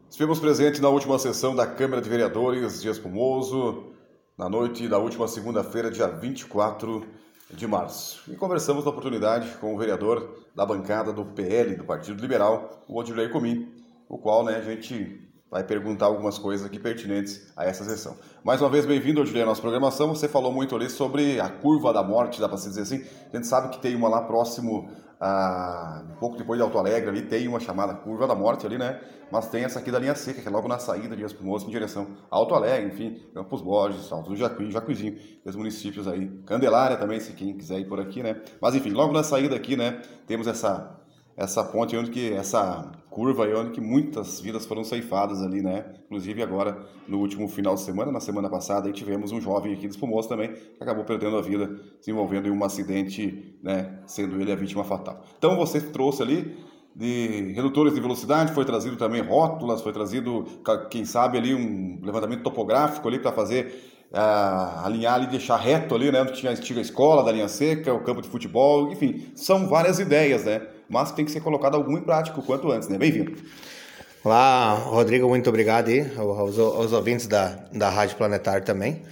Estivemos presentes na última sessão da Câmara de Vereadores de Espumoso, na noite da última segunda-feira, dia 24 de março. E conversamos na oportunidade com o vereador da bancada do PL, do Partido Liberal, o Odilei Comim, o qual a gente vai perguntar algumas coisas aqui pertinentes a essa sessão. Mais uma vez, bem-vindo, Odilei, à nossa programação. Você falou muito ali sobre a curva da morte, dá para se dizer assim. A gente sabe que tem uma lá próximo, um pouco depois de Alto Alegre, ali tem uma chamada curva da morte ali, né? Mas tem essa aqui da linha seca, que é logo na saída de Espumoso em direção a Alto Alegre, enfim, Campos Borges, Alto do Jacuizinho, os municípios aí. Candelária também, se quem quiser ir por aqui, né? Mas enfim, logo na saída aqui, né, temos essa ponte, essa curva aí, onde que muitas vidas foram ceifadas ali, né? Inclusive agora, no último final de semana, na semana passada, aí tivemos um jovem aqui de Espumoso também, que acabou perdendo a vida, se envolvendo em um acidente, né? Sendo ele a vítima fatal. Então você trouxe ali de redutores de velocidade, foi trazido também rótulas, foi trazido, quem sabe ali um levantamento topográfico ali para fazer, alinhar ali, deixar reto ali, né? Onde tinha a antiga escola da linha seca, o campo de futebol, enfim, são várias ideias, né? Mas tem que ser colocado algum em prática o quanto antes, né? Bem-vindo. Olá, Rodrigo, muito obrigado aí aos ouvintes da Rádio Planetário também.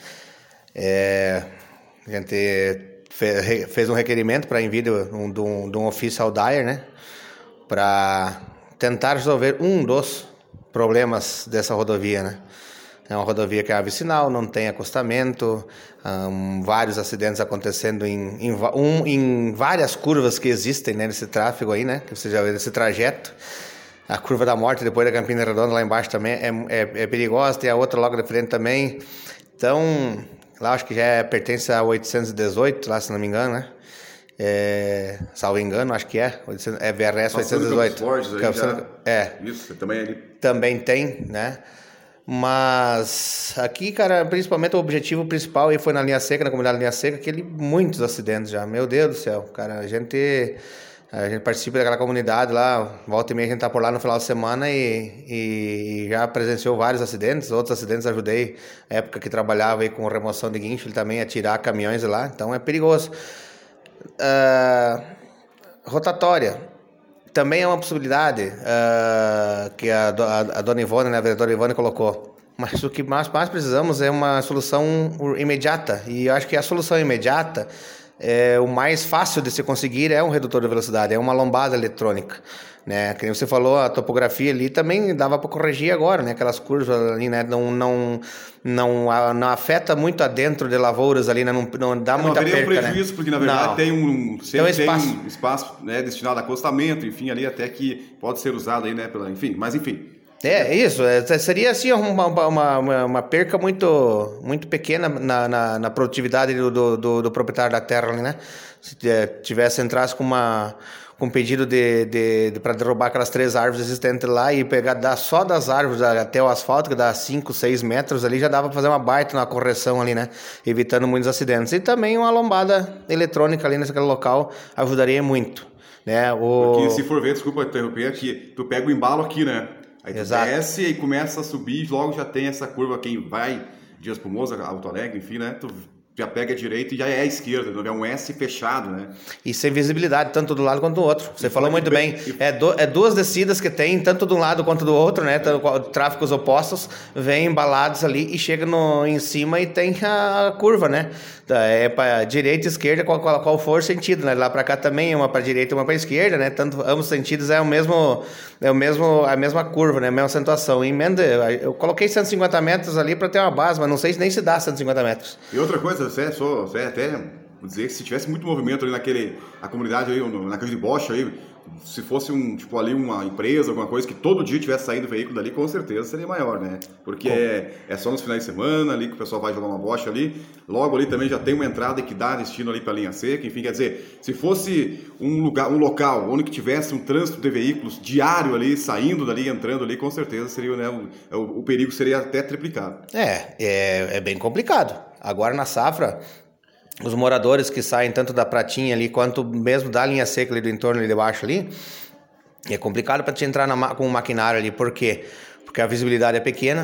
A gente fez um requerimento para envio de um ofício ao DAER, né? Para tentar resolver um dos problemas dessa rodovia, né? É uma rodovia que é vicinal, não tem acostamento, vários acidentes acontecendo em várias curvas que existem, né, nesse tráfego aí, né, que você já vê nesse trajeto. A curva da morte depois da Campina Redonda lá embaixo também é perigosa, tem a outra logo de frente também. Então, lá acho que já pertence a 818, lá se não me engano, né? Salvo engano, acho que é VRS 818. Isso, também ali. Também tem, né? Mas aqui, cara, principalmente o objetivo principal aí foi na linha seca, na comunidade linha seca, muitos acidentes já, meu Deus do céu, cara, a gente participa daquela comunidade lá, volta e meia a gente tá por lá no final de semana e já presenciou vários acidentes, outros acidentes ajudei, na época que trabalhava aí com remoção de guincho, também a tirar caminhões lá, então é perigoso. Rotatória também é uma possibilidade que a dona Ivone, né, a vereadora Ivone colocou. Mas o que mais precisamos é uma solução imediata. E eu acho que a solução imediata, o mais fácil de se conseguir é um redutor de velocidade, é uma lombada eletrônica. Né? Como você falou, a topografia ali também dava para corrigir agora, né? Aquelas curvas ali, né? Não afeta muito adentro de lavouras ali, né? Não dá muita perca, um prejuízo, né? Porque na verdade tem um espaço, né, destinado a acostamento, enfim, ali até que pode ser usado aí, né? Mas enfim. Isso, seria assim uma perca muito pequena na produtividade do proprietário da terra ali, né? Se tivesse entrasse com um pedido para derrubar aquelas 3 árvores existentes lá e dar só das árvores até o asfalto, que dá 5, 6 metros ali, já dava para fazer uma baita na correção ali, né? Evitando muitos acidentes. E também uma lombada eletrônica ali naquele local ajudaria muito, né? Porque se for ver, desculpa interromper aqui, tu pega o embalo aqui, né? Aí tu desce e começa a subir, logo já tem essa curva, quem vai de Espumoso, Alto Alegre, enfim, né? Tu já pega a direita e já é a esquerda, é um S fechado, né? E sem visibilidade, tanto do lado quanto do outro. Você falou muito bem. É duas descidas que tem, tanto de um lado quanto do outro, né? Tráficos opostos, vêm embalados ali e chega em cima e tem a curva, né? É para direita e esquerda, qual for o sentido, né? Lá para cá também, uma para direita e uma para esquerda, né? Tanto ambos sentidos a mesma curva, né? A mesma acentuação. Eu coloquei 150 metros ali para ter uma base, mas não sei nem se dá 150 metros. E outra coisa, até vou dizer que se tivesse muito movimento ali a comunidade aí, na casa de Bocha aí, se fosse ali uma empresa, alguma coisa que todo dia tivesse saído o veículo dali, com certeza seria maior, né? Porque é só nos finais de semana ali que o pessoal vai jogar uma bocha ali, logo ali também já tem uma entrada que dá destino ali para a linha seca, enfim, quer dizer, se fosse um local onde que tivesse um trânsito de veículos diário ali, saindo dali, entrando ali, com certeza seria, né, o perigo seria até triplicado. É bem complicado. Agora na safra, os moradores que saem tanto da Pratinha ali, quanto mesmo da linha seca ali do entorno ali de baixo ali, é complicado para te entrar com o maquinário ali. Por quê? Porque a visibilidade é pequena,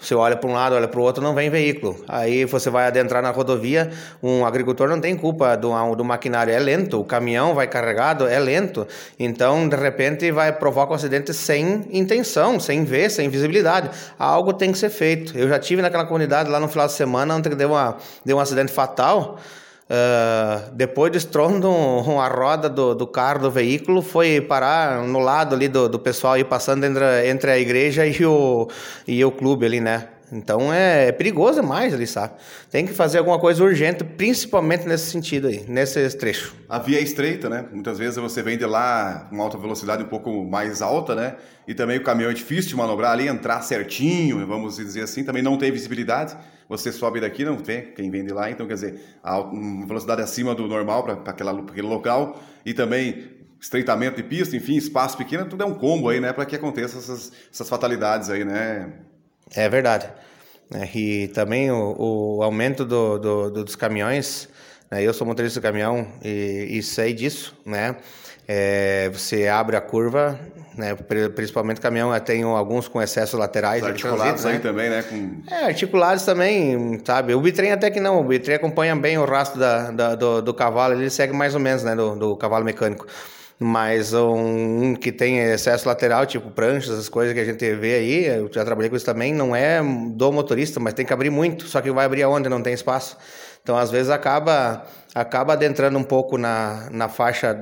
Você olha para um lado, olha para o outro, não vem veículo. Aí você vai adentrar na rodovia, um agricultor não tem culpa do maquinário, é lento, o caminhão vai carregado, é lento. Então, de repente, provoca um acidente sem intenção, sem ver, sem visibilidade. Algo tem que ser feito. Eu já tive naquela comunidade lá no final de semana, onde deu um acidente fatal. Depois do estrondo, a roda do carro, do veículo, foi parar no lado ali do pessoal aí passando entre a igreja e o clube ali, né? Então é perigoso demais ali, sabe? Tem que fazer alguma coisa urgente, principalmente nesse sentido aí, nesse trecho. A via é estreita, né? Muitas vezes você vem de lá com alta velocidade um pouco mais alta, né? E também o caminhão é difícil de manobrar ali, entrar certinho, vamos dizer assim, também não tem visibilidade. Você sobe daqui, não tem quem vem de lá, então quer dizer, a velocidade acima do normal para aquele local e também estreitamento de pista, enfim, espaço pequeno, tudo é um combo aí, né? Para que aconteça essas fatalidades aí, né? É verdade. E também o aumento dos caminhões, né? Eu sou motorista de caminhão e sei disso, né? Você abre a curva, né? Principalmente caminhão, tem alguns com excesso laterais. Os articulados aí, né? Também, né? Articulados também, sabe? O bitrem até que não, o bitrem acompanha bem o rastro do cavalo, ele segue mais ou menos, né? Do cavalo mecânico. Mas um que tem excesso lateral, tipo pranchas, essas coisas que a gente vê aí, eu já trabalhei com isso também, não é do motorista, mas tem que abrir muito, só que vai abrir aonde não tem espaço. Então, às vezes, acaba adentrando um pouco na faixa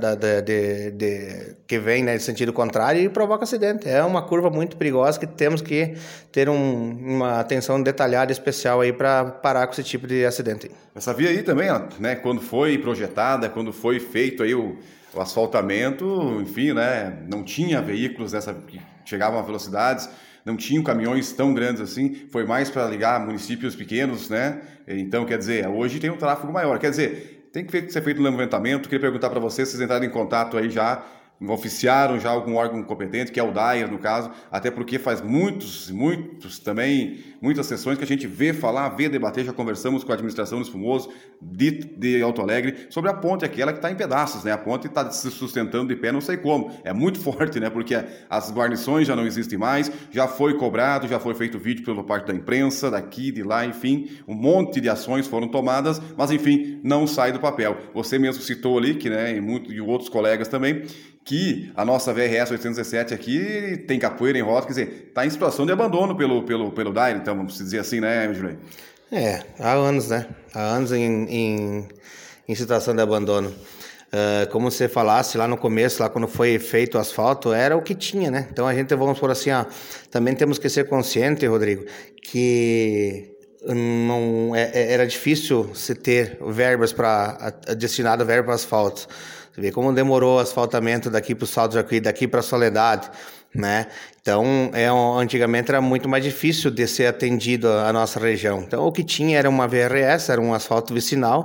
que vem, né, de sentido contrário e provoca acidente. É uma curva muito perigosa que temos que ter uma atenção detalhada especial aí para parar com esse tipo de acidente. Essa via aí também, né, quando foi projetada, quando foi feito aí o asfaltamento, enfim, né, não tinha veículos que chegavam a velocidades, não tinham caminhões tão grandes assim, foi mais para ligar municípios pequenos, né? Então, quer dizer, hoje tem um tráfego maior. Quer dizer, tem que ser feito um levantamento. Queria perguntar para vocês, se vocês entraram em contato aí já, oficiaram já algum órgão competente, que é o DAIR, no caso, até porque faz muitas sessões que a gente vê falar, vê debater, já conversamos com a administração do Espumoso, de Alto Alegre, sobre a ponte aquela que está em pedaços, né? A ponte está se sustentando de pé, não sei como. É muito forte, né? Porque as guarnições já não existem mais, já foi cobrado, já foi feito vídeo pela parte da imprensa, daqui, de lá, enfim, um monte de ações foram tomadas, mas enfim, não sai do papel. Você mesmo citou ali, que, né, e outros colegas também, que a nossa VRS 817 aqui tem capoeira em rota, quer dizer, está em situação de abandono pelo DAIR, então vamos dizer assim, né, Juliano? Há anos, né? Há anos em situação de abandono. Como você falasse lá no começo, lá quando foi feito o asfalto, era o que tinha, né? Então a gente, vamos por assim, também temos que ser consciente, Rodrigo, que não era difícil se ter verbas destinado verba para asfalto. Você vê como demorou o asfaltamento daqui para o Salto Jacuí, daqui para a Soledade, né? Então, antigamente era muito mais difícil de ser atendido a nossa região. Então, o que tinha era uma VRS, era um asfalto vicinal,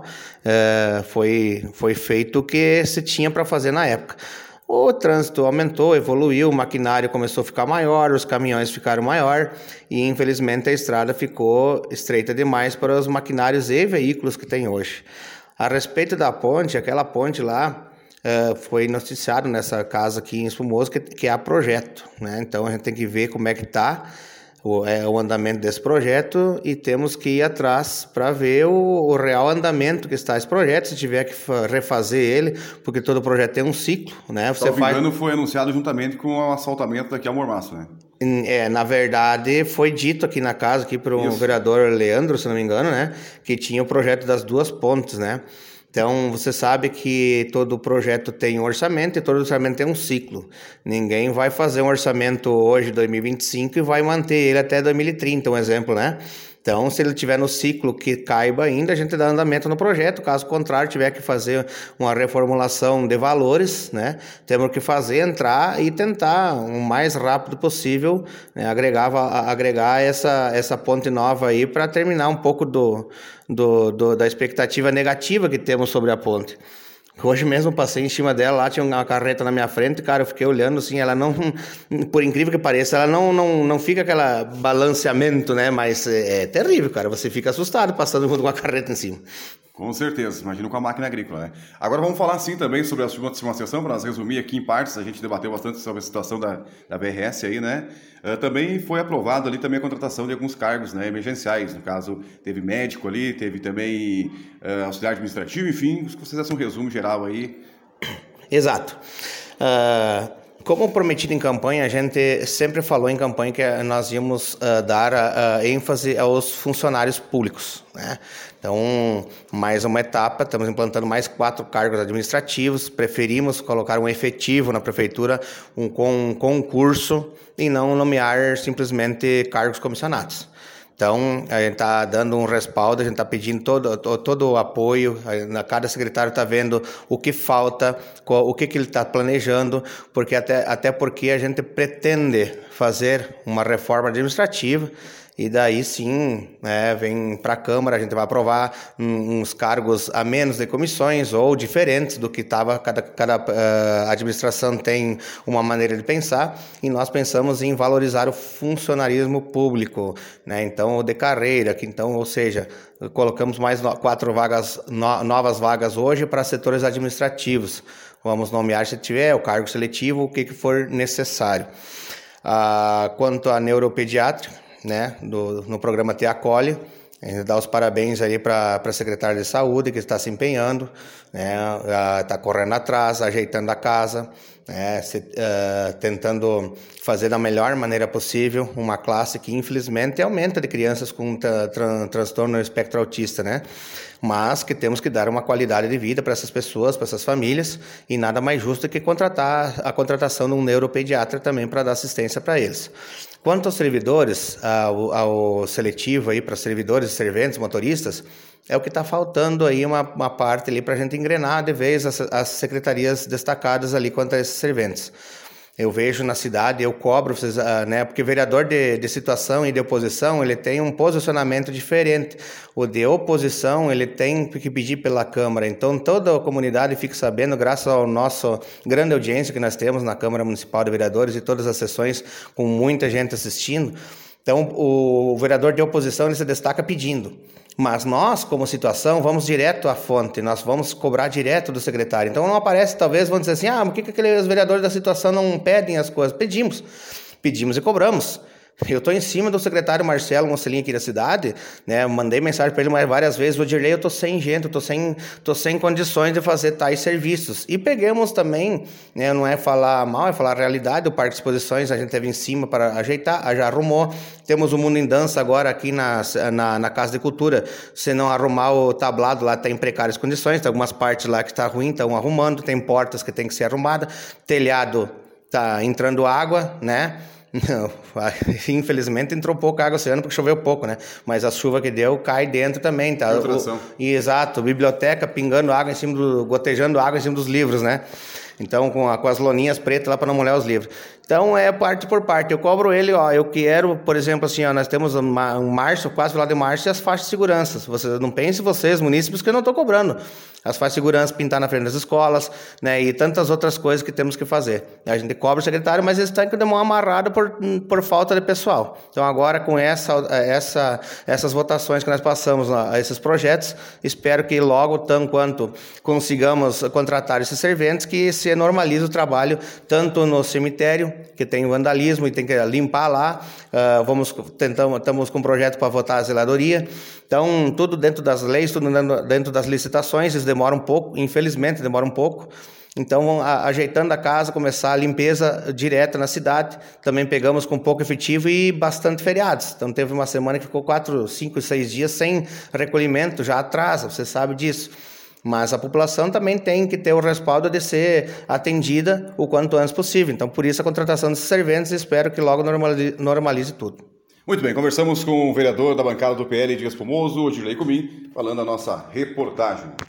foi feito o que se tinha para fazer na época. O trânsito aumentou, evoluiu, o maquinário começou a ficar maior, os caminhões ficaram maior e, infelizmente, a estrada ficou estreita demais para os maquinários e veículos que tem hoje. A respeito da ponte, aquela ponte lá, foi noticiado nessa casa aqui em Espumoso que há projeto, né? Então a gente tem que ver como é que está o andamento desse projeto e temos que ir atrás para ver o real andamento que está esse projeto, se tiver que refazer ele, porque todo projeto tem um ciclo, né? Se não me engano, foi anunciado juntamente com o asfaltamento daqui ao Mormaço, né? Na verdade, foi dito aqui na casa, aqui para o vereador Leandro, se não me engano, né? Que tinha o projeto das duas pontes, né? Então, você sabe que todo projeto tem um orçamento e todo orçamento tem um ciclo. Ninguém vai fazer um orçamento hoje, 2025, e vai manter ele até 2030, um exemplo, né? Então, se ele tiver no ciclo que caiba ainda, a gente dá andamento no projeto. Caso contrário, tiver que fazer uma reformulação de valores, né? Temos que entrar e tentar o mais rápido possível, né? agregar essa ponte nova aí para terminar um pouco da expectativa negativa que temos sobre a ponte. Hoje mesmo passei em cima dela, lá tinha uma carreta na minha frente, cara, eu fiquei olhando assim, ela não, por incrível que pareça, ela não fica aquela balanceamento, né, mas é terrível, cara, você fica assustado passando com uma carreta em cima. Com certeza, imagino com a máquina agrícola, né? Agora vamos falar sim também sobre a última sessão, para nós resumir aqui em partes, a gente debateu bastante sobre a situação da BRS aí, né? Também foi aprovado ali também a contratação de alguns cargos, né, emergenciais, no caso teve médico ali, teve também auxiliar administrativo, enfim, se vocês acham um resumo geral aí. Exato. Como prometido em campanha, a gente sempre falou em campanha que nós íamos dar ênfase aos funcionários públicos, né? Então, mais uma etapa, estamos implantando mais 4 cargos administrativos, preferimos colocar um efetivo na prefeitura com um concurso e não nomear simplesmente cargos comissionados. Então, a gente está dando um respaldo, a gente está pedindo todo o apoio, cada secretário está vendo o que falta, o que ele está planejando, porque até porque a gente pretende fazer uma reforma administrativa e daí sim, vem para a Câmara, a gente vai aprovar uns cargos a menos de comissões ou diferentes do que estava, cada administração tem uma maneira de pensar e nós pensamos em valorizar o funcionarismo público, né? Então, de carreira, ou seja, colocamos mais 4 novas vagas hoje para setores administrativos. Vamos nomear, se tiver, o cargo seletivo, o que for necessário. Quanto à neuropediátrica, né, no programa Te Acolhe, a gente dá os parabéns aí para a secretária de saúde que está se empenhando, né, está correndo atrás, ajeitando a casa, né, tentando fazer da melhor maneira possível uma classe que infelizmente aumenta de crianças com transtorno no espectro autista, né? Mas que temos que dar uma qualidade de vida para essas pessoas, para essas famílias, e nada mais justo que a contratação de um neuropediatra também para dar assistência para eles. Quanto aos servidores, ao seletivo aí para servidores, serventes, motoristas, é o que está faltando aí uma parte ali para a gente engrenar de vez as secretarias destacadas ali quanto a esses serventes. Eu vejo na cidade, eu cobro, né, porque vereador de situação e de oposição, ele tem um posicionamento diferente. O de oposição, ele tem que pedir pela Câmara. Então, toda a comunidade fica sabendo, graças ao nosso grande audiência que nós temos na Câmara Municipal de Vereadores e todas as sessões, com muita gente assistindo. Então, o vereador de oposição, ele se destaca pedindo. Mas nós, como situação, vamos direto à fonte, nós vamos cobrar direto do secretário. Então não aparece, talvez, vão dizer assim, por que aqueles vereadores da situação não pedem as coisas? Pedimos e cobramos. Eu estou em cima do secretário Marcelo Mocelinho aqui da cidade, né? Mandei mensagem para ele várias vezes, Dirley, eu estou sem gente, estou sem condições de fazer tais serviços. E pegamos também, né? Não é falar mal, é falar a realidade, o Parque de Exposições a gente teve em cima para ajeitar, já arrumou. Temos o Mundo em Dança agora aqui na Casa de Cultura, se não arrumar o tablado lá está em precárias condições, tem algumas partes lá que está ruim, estão arrumando, tem portas que tem que ser arrumadas, telhado está entrando água, né? Não, infelizmente entrou pouca água esse ano porque choveu pouco, né? Mas a chuva que deu cai dentro também, tá? Exato, biblioteca pingando água gotejando água em cima dos livros, né? Então, com as loninhas pretas lá para não molhar os livros. Então, é parte por parte. Eu cobro ele, eu quero, por exemplo, assim, nós temos um março, quase final de março, e as faixas de segurança. Não pense vocês, munícipes, que eu não estou cobrando. As faixas de segurança, pintar na frente das escolas, né, e tantas outras coisas que temos que fazer. A gente cobra o secretário, mas eles estão com a mão amarrada por falta de pessoal. Então, agora, com essas votações que nós passamos a esses projetos, espero que logo, tanto quanto consigamos contratar esses serventes, que se normalize o trabalho, tanto no cemitério, que tem vandalismo e tem que limpar lá, estamos com um projeto para votar a zeladoria, então tudo dentro das leis, tudo dentro das licitações, isso demora um pouco, infelizmente demora um pouco, então ajeitando a casa, começar a limpeza direta na cidade, também pegamos com pouco efetivo e bastante feriados, então teve uma semana que ficou 4, 5, 6 dias sem recolhimento, já atrasa, você sabe disso. Mas a população também tem que ter o respaldo de ser atendida o quanto antes possível. Então, por isso, a contratação desses serventes, espero que logo normalize tudo. Muito bem, conversamos com o vereador da bancada do PL de Espumoso, Dirley Cumim, falando a nossa reportagem.